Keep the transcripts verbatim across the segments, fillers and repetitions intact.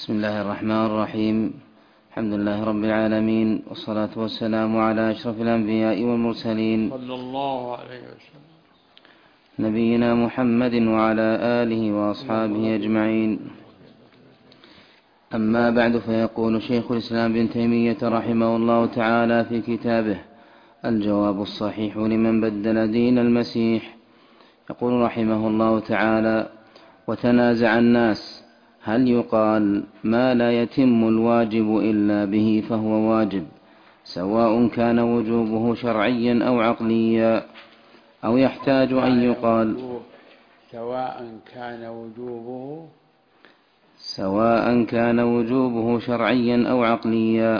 بسم الله الرحمن الرحيم. الحمد لله رب العالمين، والصلاة والسلام على أشرف الأنبياء والمرسلين صلى الله عليه وسلم نبينا محمد وعلى آله وأصحابه أجمعين. أما بعد، فيقول شيخ الإسلام ابن تيمية رحمه الله تعالى في كتابه الجواب الصحيح لمن بدل دين المسيح، يقول رحمه الله تعالى: وتنازع الناس هل يقال ما لا يتم الواجب إلا به فهو واجب، سواء كان وجوبه شرعيا أو عقليا، أو يحتاج أن يقال سواء كان وجوبه سواء كان وجوبه شرعيا أو عقليا.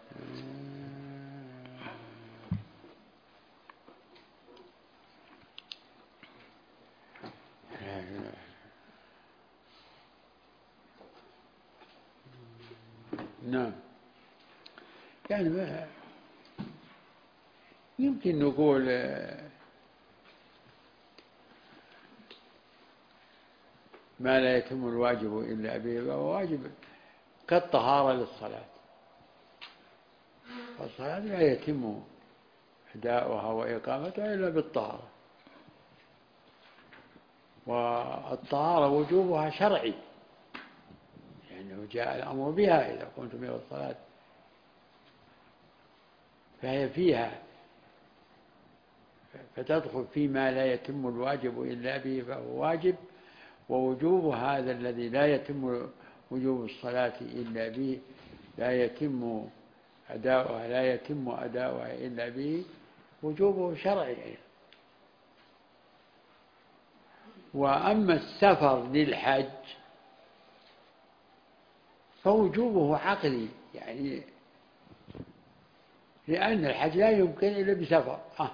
نعم، يعني ما يمكن نقول ما لا يتم الواجب إلا به فهو واجب، كالطهارة للصلاة، فالصلاة لا يتم أداؤها وإقامتها إلا بالطهارة، والطهارة وجوبها شرعي لأنه جاء الأمر بها إذا قمتم إلى الصلاة، فهي فيها فتدخل فيما لا يتم الواجب إلا به فهو واجب، ووجوب هذا الذي لا يتم وجوب الصلاة إلا به لا يتم أداؤها لا يتم أداؤها إلا به وجوبه شرعي. وأما السفر للحج فوجوبه عقلي، يعني لأن الحج لا يمكن إلا بسفر. آه.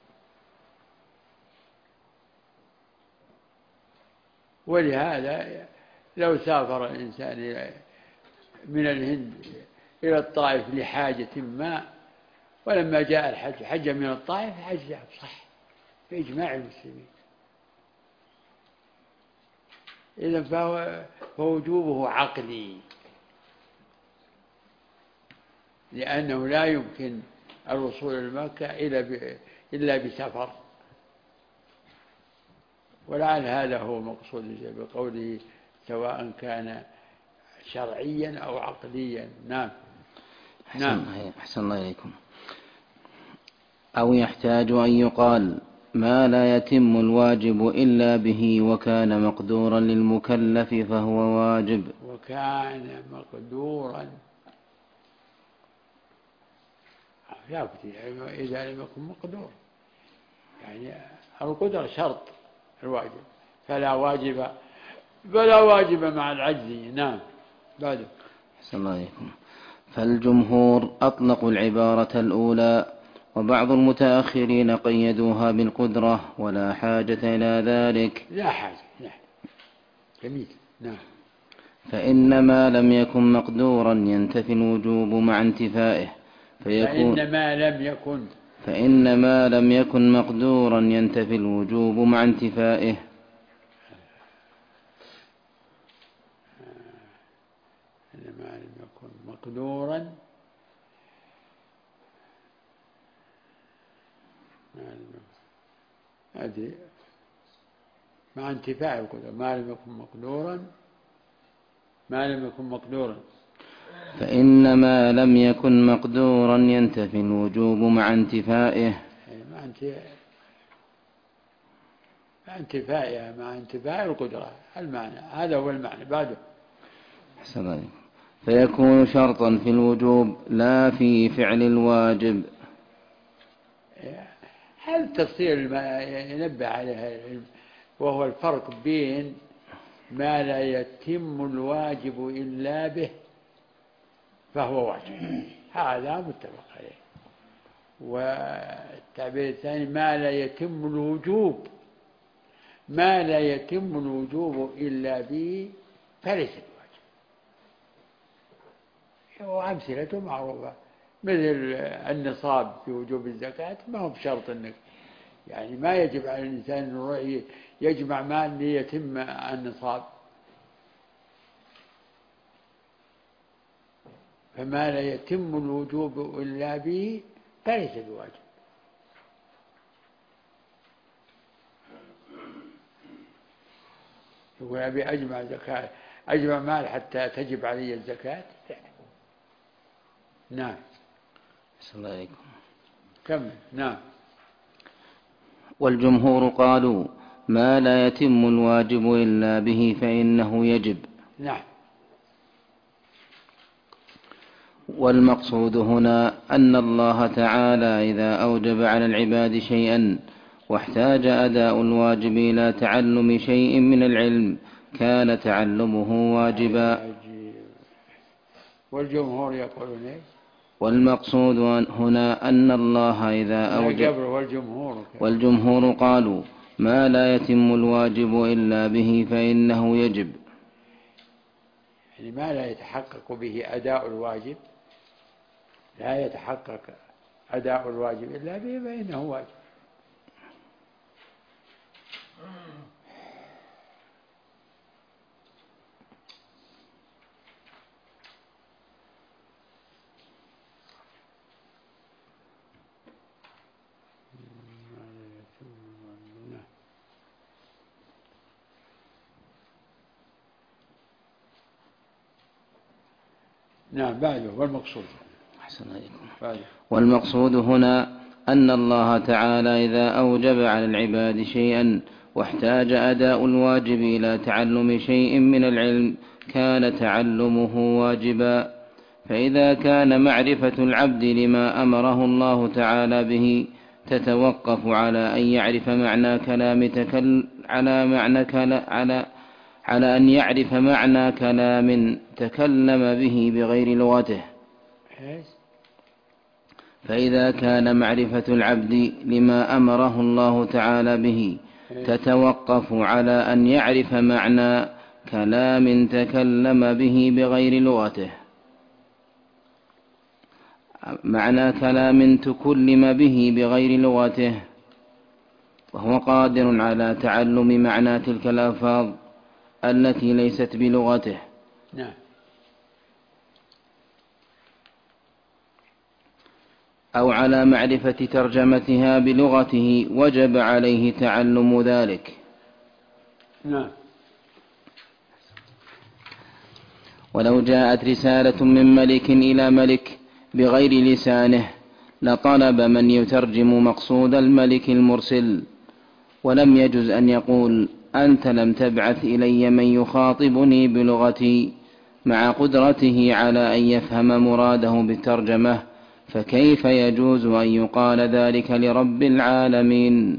ولهذا لو سافر الإنسان من الهند إلى الطائف لحاجة ما، ولما جاء الحج حج من الطائف حج صح بإجماع المسلمين، إذن فهو فوجوبه عقلي، لأنه لا يمكن الوصول إلى مكة إلا بسفر، ولعل هذا هو المقصود بقوله سواء كان شرعيا أو عقليا. نعم. نعم. أحسن الله إليكم. أو يحتاج أن يقال ما لا يتم الواجب إلا به وكان مقدورا للمكلف فهو واجب. وكان مقدورا لا بد إذا لم يكن مقدور، يعني القدرة شرط الواجب، فلا واجب فلا واجب مع العجز. نعم. بعد. أحسن الله عليكم. فالجمهور أطلقوا العبارة الأولى، وبعض المتأخرين قيدوها بالقدرة ولا حاجة إلى ذلك. لا حاجة. لا. جميل. نعم. فإن ما لم يكن مقدورا ينتفي الوجوب مع انتفائه، فيكون فإن ما لم يكن فإن ما لم يكن مقدورا ينتفي الوجوب مع انتفائه. إن ما لم يكن مقدورا هذه مع انتفاء القدرة، ما لم يكن مقدورا ما لم يكن مقدورا فإن ما لم يكن مقدورا ينتفي الوجوب مع انتفائه. مع انتفائها مع انتفاء القدرة، المعنى هذا هو المعنى. بعده. حسنا. فيكون شرطا في الوجوب لا في فعل الواجب. هذا التفصيل ما ينبه عليها، وهو الفرق بين ما لا يتم الواجب إلا به فهو واجب، هذا متفق عليه. والتعبير الثاني ما لا يتم الوجوب ما لا يتم الوجوب إلا به فليس بواجب. وأمثلته معروفة، مثل النصاب في وجوب الزكاة ما هو بشرط أنك يعني ما يجب على الإنسان أنه يجمع مال ليتم النصاب، فما لا يتم الوجوب إلا به فليس بواجب. يقول أبي أجمع زكاة أجمع مال حتى تجب علي الزكاة. نعم. السلام عليكم. كم. نعم. والجمهور قالوا ما لا يتم الواجب إلا به فإنه يجب. نعم. والمقصود هنا أن الله تعالى إذا أوجب على العباد شيئا واحتاج أداء الواجب إلى تعلم شيء من العلم كان تعلمه واجبا. والجمهور يقولون إيه؟ والمقصود هنا أن الله إذا أوجب. والجمهور, والجمهور قالوا ما لا يتم الواجب إلا به فإنه يجب، يعني ما لا يتحقق به أداء الواجب، لا يتحقق أداء الواجب إلا به فإنه واجب. نعم. بعده والمقصود. أحسن عليكم. والمقصود هنا أن الله تعالى إذا أوجب على العباد شيئا واحتاج أداء الواجب إلى تعلم شيء من العلم كان تعلمه واجبا. فإذا كان معرفة العبد لما أمره الله تعالى به تتوقف على أن يعرف معنى كلام تكل على معنى كلا على على أن يعرف معنى كلام تكلم به بغير لغته. فإذا كان معرفة العبد لما أمره الله تعالى به تتوقف على أن يعرف معنى كلام تكلم به بغير لغته، معنى كلام تكلم به بغير لغته، وهو قادر على تعلم معنى تلك الألفاظ التي ليست بلغته. نعم. أو على معرفة ترجمتها بلغته وجب عليه تعلم ذلك. نعم. ولو جاءت رسالة من ملك إلى ملك بغير لسانه لطلب من يترجم مقصود الملك المرسل، ولم يجز أن يقول أنت لم تبعث إلي من يخاطبني بلغتي، مع قدرته على أن يفهم مراده بالترجمة، فكيف يجوز أن يقال ذلك لرب العالمين؟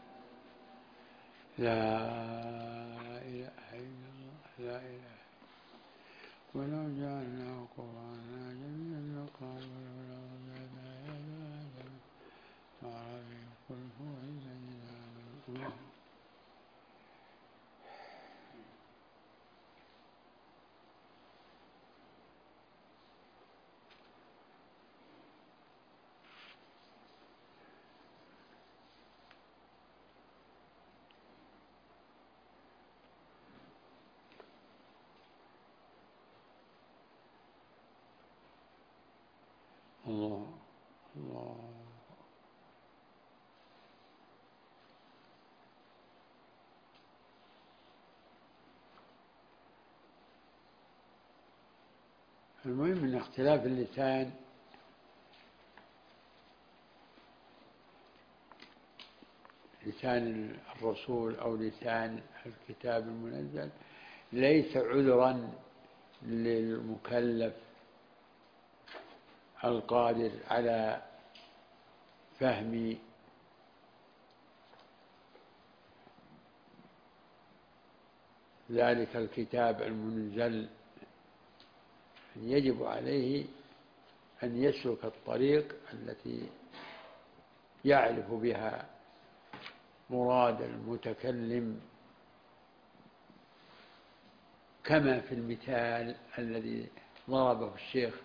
لا إله إلا الله. لا إله. ولو جعلناه قرآنا جميعا لقالوا لولا أنزل هذا عربي قل هو الذي. الله الله. المهم من اختلاف اللسان لسان الرسول أو لسان الكتاب المنزل ليس عذرا للمكلف القادر على فهم ذلك الكتاب المنزل. يجب عليه أن يسلك الطريق التي يعرف بها مراد المتكلم، كما في المثال الذي ضربه الشيخ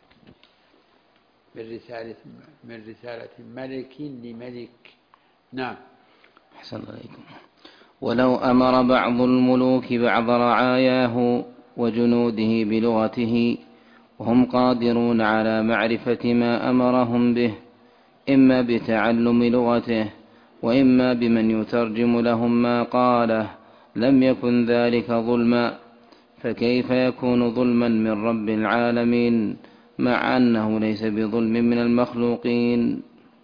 من رسالة من رسالة ملك لملك. نعم. أحسن عليكم. ولو أمر بعض الملوك بعض رعاياه وجنوده بلغته وهم قادرون على معرفة ما أمرهم به، إما بتعلم لغته وإما بمن يترجم لهم ما قاله، لم يكن ذلك ظلما، فكيف يكون ظلما من رب العالمين مع أنه ليس بظلم من المخلوقين؟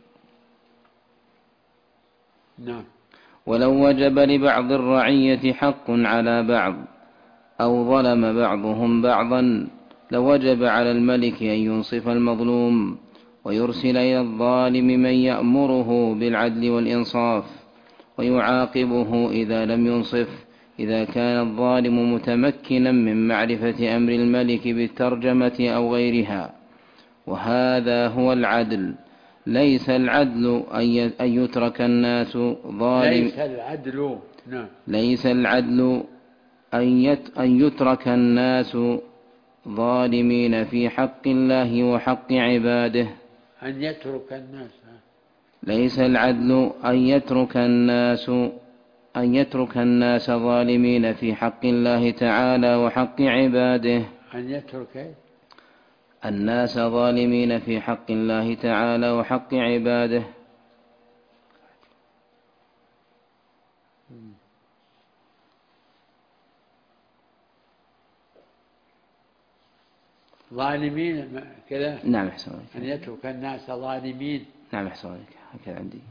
نعم. ولو وجب لبعض الرعية حق على بعض أو ظلم بعضهم بعضا لوجب على الملك أن ينصف المظلوم ويرسل إلى الظالم من يأمره بالعدل والإنصاف ويعاقبه إذا لم ينصف، إذا كان الظالم متمكنا من معرفة أمر الملك بالترجمة أو غيرها، وهذا هو العدل. ليس العدل أن يترك الناس ظالم ليس العدل نعم. ليس العدل أن يترك الناس ظالمين في حق الله وحق عباده. أن يترك الناس ليس العدل أن يترك الناس أن يترك الناس ظالمين في حق الله تعالى وحق عباده. أن يترك الناس ظالمين في حق الله تعالى وحق عباده. ظالمين كذا. نعم أحسن عليك. أن يترك الناس ظالمين. نعم أحسن عليك، هكذا عندي.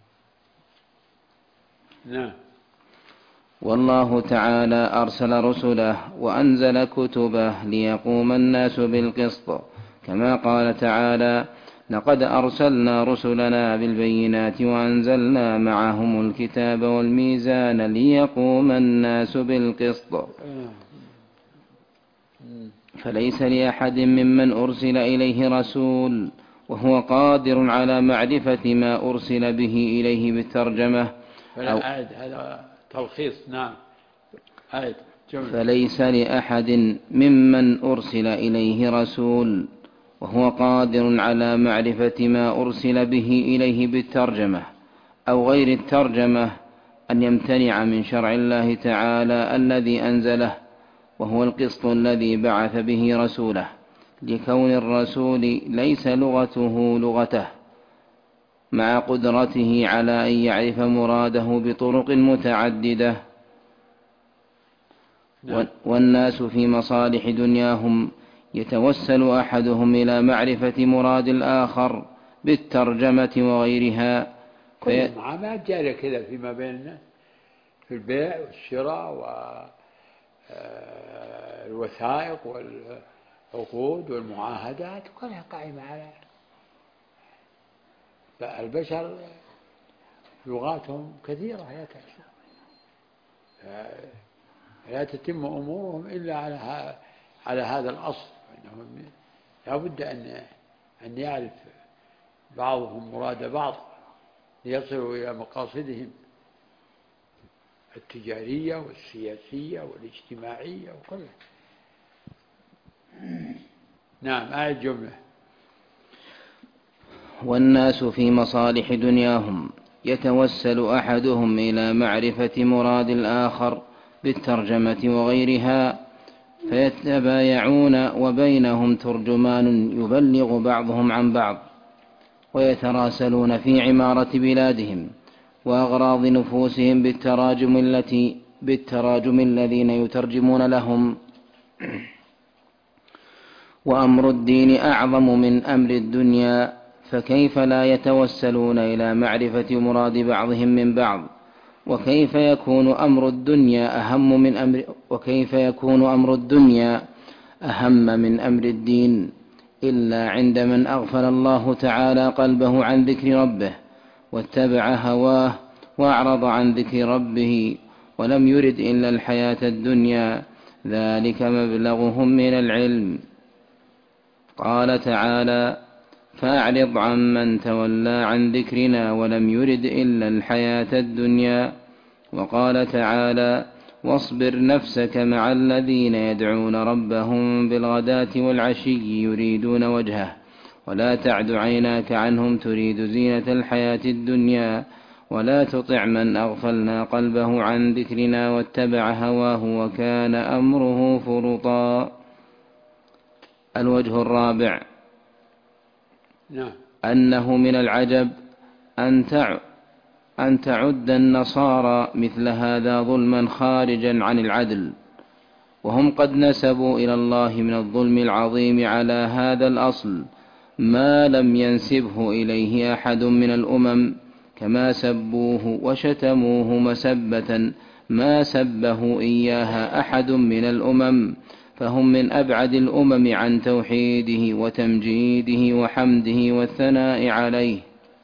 نعم. والله تعالى أرسل رسله وأنزل كتبه ليقوم الناس بالقسط، كما قال تعالى: لقد أرسلنا رسلنا بالبينات وأنزلنا معهم الكتاب والميزان ليقوم الناس بالقسط. فليس لأحد ممن أرسل إليه رسول وهو قادر على معرفة ما أرسل به إليه بالترجمة أو هذا تلخيص. نعم. فليس لأحد ممن أرسل إليه رسول وهو قادر على معرفة ما أرسل به إليه بالترجمة أو غير الترجمة أن يمتنع من شرع الله تعالى الذي أنزله، وهو القسط الذي بعث به رسوله، لكون الرسول ليس لغته لغته، مع قدرته على أن يعرف مراده بطرق متعددة. والناس في مصالح دنياهم يتوسل أحدهم إلى معرفة مراد الآخر بالترجمة وغيرها. كل المعاملات جارية كذا فيما بين الناس، في البيع والشراء والوثائق والعقود والمعاهدات كلها قائمة على فالبشر لغاتهم كثيرة لا تحصى، لا تتم أمورهم إلا على على هذا الأصل، أنهم لا بد أن أن يعرف بعضهم مراد بعض ليصلوا إلى مقاصدهم التجارية والسياسية والاجتماعية وكلها. نعم. آية جملة. والناس في مصالح دنياهم يتوسل أحدهم إلى معرفة مراد الآخر بالترجمة وغيرها فيتبايعون وبينهم ترجمان يبلغ بعضهم عن بعض، ويتراسلون في عمارة بلادهم وأغراض نفوسهم بالتراجم التي بالتراجم الذين يترجمون لهم. وأمر الدين أعظم من أمر الدنيا، فكيف لا يتوسلون إلى معرفة مراد بعضهم من بعض؟ وكيف يكون أمر الدنيا أهم من أمر وكيف يكون أمر الدنيا أهم من أمر الدين إلا عند من أغفل الله تعالى قلبه عن ذكر ربه واتبع هواه وأعرض عن ذكر ربه ولم يرد إلا الحياة الدنيا، ذلك مبلغهم من العلم. قال تعالى: فأعرض عن من تولى عن ذكرنا ولم يرد إلا الحياة الدنيا. وقال تعالى: واصبر نفسك مع الذين يدعون ربهم بالغداة والعشي يريدون وجهه ولا تعد عيناك عنهم تريد زينة الحياة الدنيا ولا تطع من أغفلنا قلبه عن ذكرنا واتبع هواه وكان أمره فرطا. الوجه الرابع نعم. أنه من العجب أن أن تعد النصارى مثل هذا ظلما خارجا عن العدل، وهم قد نسبوا إلى الله من الظلم العظيم على هذا الأصل ما لم ينسبه إليه أحد من الأمم، كما سبوه وشتموه مسبة ما سبه إياها أحد من الأمم، فهم من أبعد الأمم عن توحيده وتمجيده وحمده والثناء عليه.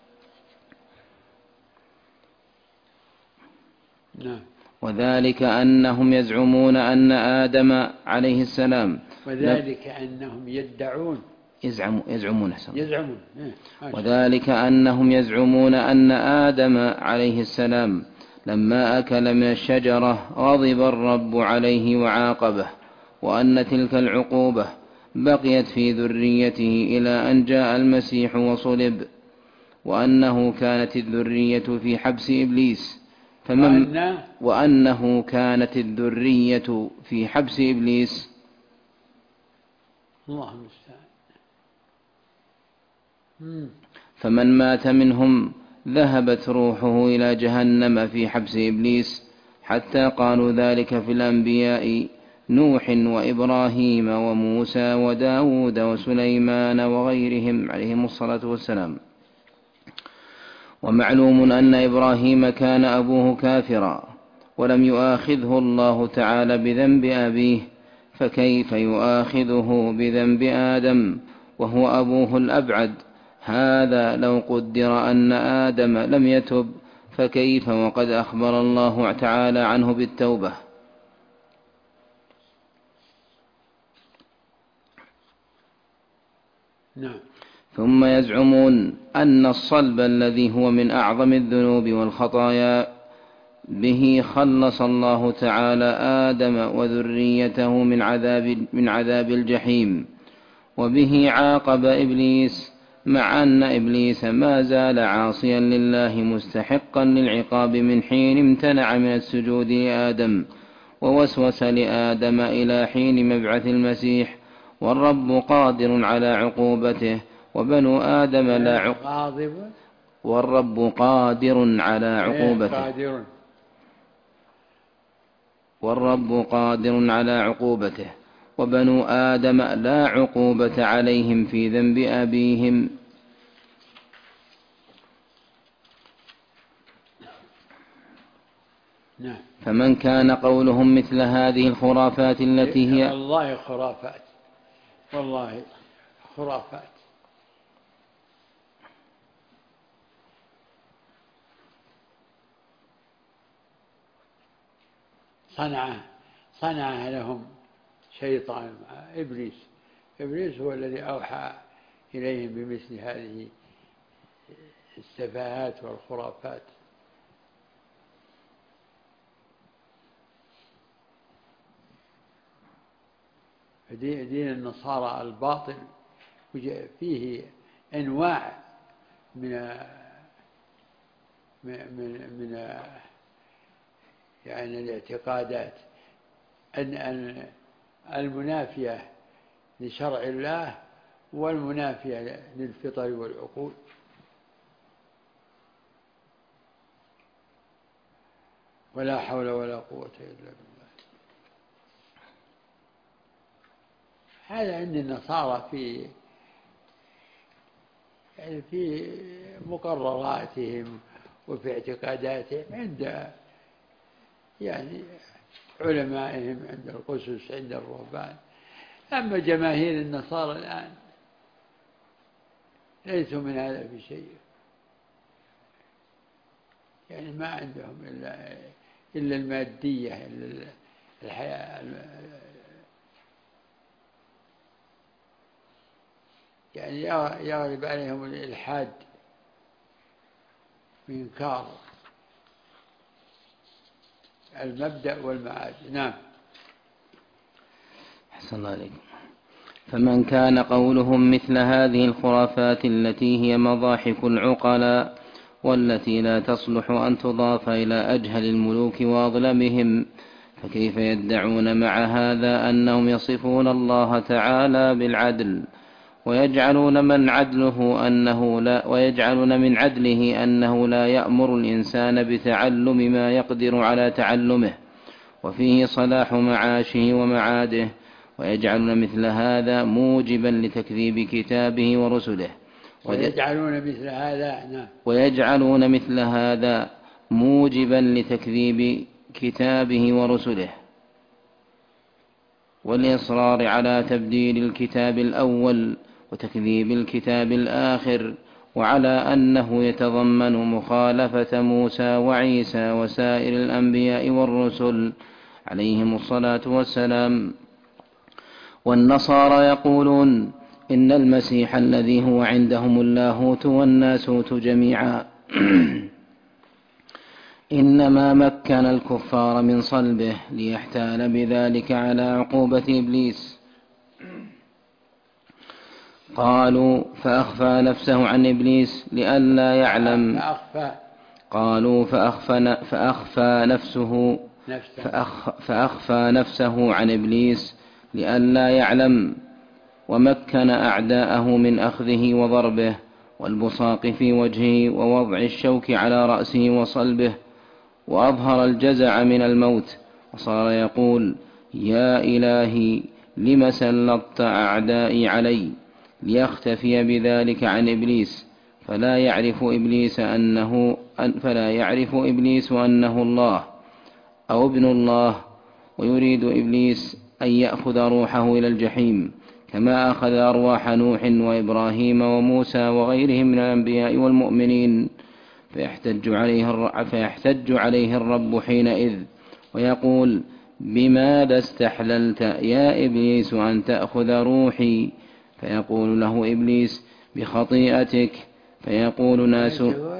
نعم. وذلك أنهم يزعمون أن آدم عليه السلام وذلك أنهم يدعون يزعم يزعمون يزعمون وذلك أنهم يزعمون أن آدم عليه السلام لما أكل من الشجرة غضب الرب عليه وعاقبه، وأن تلك العقوبة بقيت في ذريته إلى أن جاء المسيح وصلب، وأنه كانت الذرية في حبس إبليس فمن وأن وأنه كانت الذرية في حبس إبليس. الله المستعان. فمن مات منهم ذهبت روحه إلى جهنم في حبس إبليس، حتى قالوا ذلك في الأنبياء نوح وإبراهيم وموسى وداود وسليمان وغيرهم عليهم الصلاة والسلام. ومعلوم أن إبراهيم كان أبوه كافرا ولم يؤاخذه الله تعالى بذنب أبيه، فكيف يؤاخذه بذنب آدم وهو أبوه الأبعد؟ هذا لو قدر أن آدم لم يتب فكيف وقد أخبر الله تعالى عنه بالتوبة. نعم. ثم يزعمون أن الصلب الذي هو من أعظم الذنوب والخطايا به خلص الله تعالى آدم وذريته من عذاب, من عذاب الجحيم، وبه عاقب إبليس، مع أن إبليس ما زال عاصيا لله مستحقا للعقاب من حين امتنع من السجود لآدم ووسوس لآدم إلى حين مبعث المسيح، والرب قادر على عقوبته وبنو آدم لا عقوبة والرب قادر على عقوبته والرب قادر على عقوبته وبنو آدم لا عقوبة عليهم في ذنب أبيهم. نعم. فمن كان قولهم مثل هذه الخرافات التي هي والله خرافات، والله خرافات. صنع صنع لهم شيطان إبليس إبليس هو الذي أوحى إليهم بمثل هذه السفاهات والخرافات. دين النصارى الباطل فيه أنواع من من من يعني الاعتقادات أن المنافية لشرع الله والمنافية للفطر والعقول. ولا حول ولا قوة إلا بالله. هذا عند النصارى في يعني في مقرراتهم وفي اعتقاداتهم، عند يعني علمائهم، عند القسس، عند الرهبان. أما جماهير النصارى الآن ليسوا من هذا في شيء، يعني ما عندهم إلا إلا المادية، إلا الحياة، يعني يغلب عليهم الإلحاد وإنكار المبدأ والمعاد. نعم. أحسن الله عليكم. فمن كان قولهم مثل هذه الخرافات التي هي مضاحك العقلاء والتي لا تصلح أن تضاف إلى أجهل الملوك وأظلمهم، فكيف يدعون مع هذا أنهم يصفون الله تعالى بالعدل ويجعلون من عدله أنه لا ويجعلون من عدله أنه لا يأمر الإنسان بتعلم ما يقدر على تعلمه وفيه صلاح معاشه ومعاده، ويجعلون مثل هذا موجبا لتكذيب كتابه ورسله ويجعلون مثل هذا نعم ويجعلون مثل هذا موجبا لتكذيب كتابه ورسله والإصرار على تبديل الكتاب الأول وتكذيب الكتاب الآخر، وعلى أنه يتضمن مخالفة موسى وعيسى وسائر الأنبياء والرسل عليهم الصلاة والسلام. والنصارى يقولون إن المسيح الذي هو عندهم اللاهوت والناسوت جميعا إنما مكن الكفار من صلبه ليحتال بذلك على عقوبة إبليس. قالوا فأخفى نفسه عن إبليس لئلا يعلم قالوا فأخفى, فأخفى نفسه فأخ فأخفى نفسه عن إبليس لئلا يعلم، ومكن أعداءه من أخذه وضربه والبصاق في وجهه ووضع الشوك على رأسه وصلبه، وأظهر الجزع من الموت، وصار يقول يا إلهي لم سلطت أعدائي علي، ليختفي بذلك عن إبليس، فلا يعرف إبليس أنه فلا يعرف إبليس أنه الله أو ابن الله، ويريد إبليس أن يأخذ روحه إلى الجحيم كما أخذ أرواح نوح وإبراهيم وموسى وغيرهم من الأنبياء والمؤمنين، فيحتج عليه فيحتج عليه الرب حينئذ ويقول بماذا استحللت يا إبليس أن تأخذ روحي؟ فيقول له إبليس بخطيئتك، فيقول ناس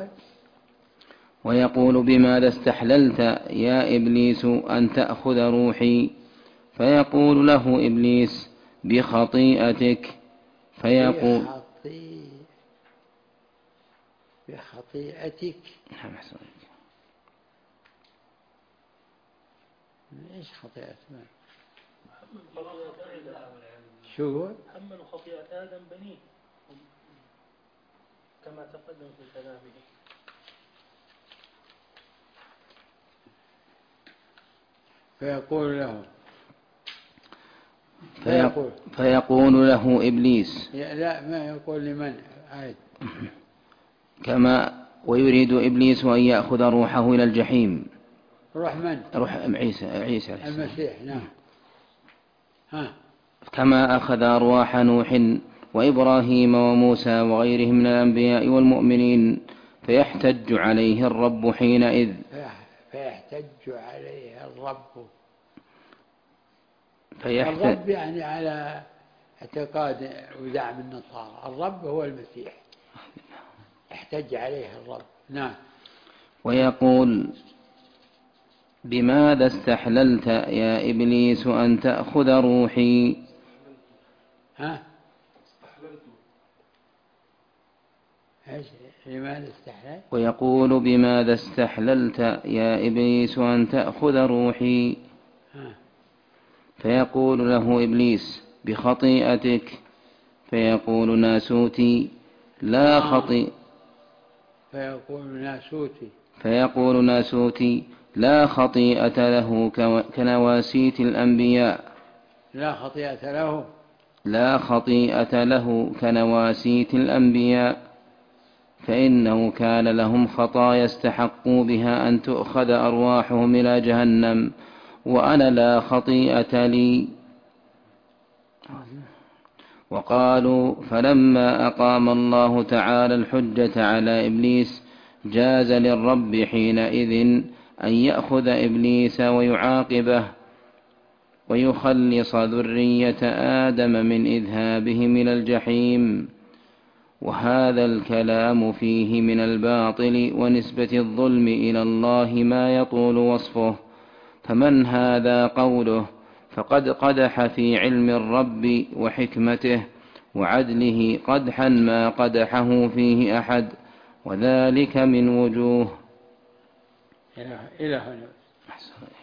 ويقول بماذا استحللت يا إبليس أن تأخذ روحي؟ فيقول له إبليس بخطيئتك، فيقول بخطيئتك ايش خطيئة من؟ شو هو؟ حملوا خطيئة آدم بنيه كما تقدم في كلامه. فيقول له فيقول, فيقول له إبليس لا ما يقول لمن عاد كما ويريد إبليس أن يأخذ روحه إلى الجحيم. روح من؟ روح عيسى عيسى المسيح نعم. ها كما أخذ أرواح نوح وإبراهيم وموسى وغيرهم من الأنبياء والمؤمنين، فيحتج عليه الرب حينئذ فيحتج عليه الرب فيحتج الرب يعني على اعتقاد ودعم النصارى الرب هو المسيح، احتج عليه الرب نعم. ويقول بماذا استحللت يا إبليس أن تأخذ روحي؟ ها ايش لماذا استحللت؟ ويقول بماذا استحللت يا إبليس أن تأخذ روحي؟ ها فيقول له إبليس بخطيئتك، فيقول ناسوتي لا خطيئة فيقول ناسوتي فيقول ناسوتي لا خطيئة له كنواسيت الأنبياء لا خطيئة له لا خطيئة له كنواسيت الأنبياء، فإنه كان لهم خطايا استحقوا بها أن تؤخذ أرواحهم إلى جهنم، وأنا لا خطيئة لي. وقالوا فلما أقام الله تعالى الحجة على إبليس جاز للرب حينئذ أن يأخذ إبليس ويعاقبه ويخلص ذرية آدم من إذهابهم إلى الجحيم. وهذا الكلام فيه من الباطل ونسبة الظلم إلى الله ما يطول وصفه، فمن هذا قوله فقد قدح في علم الرب وحكمته وعدله قدحا ما قدحه فيه أحد، وذلك من وجوه. إلى هنا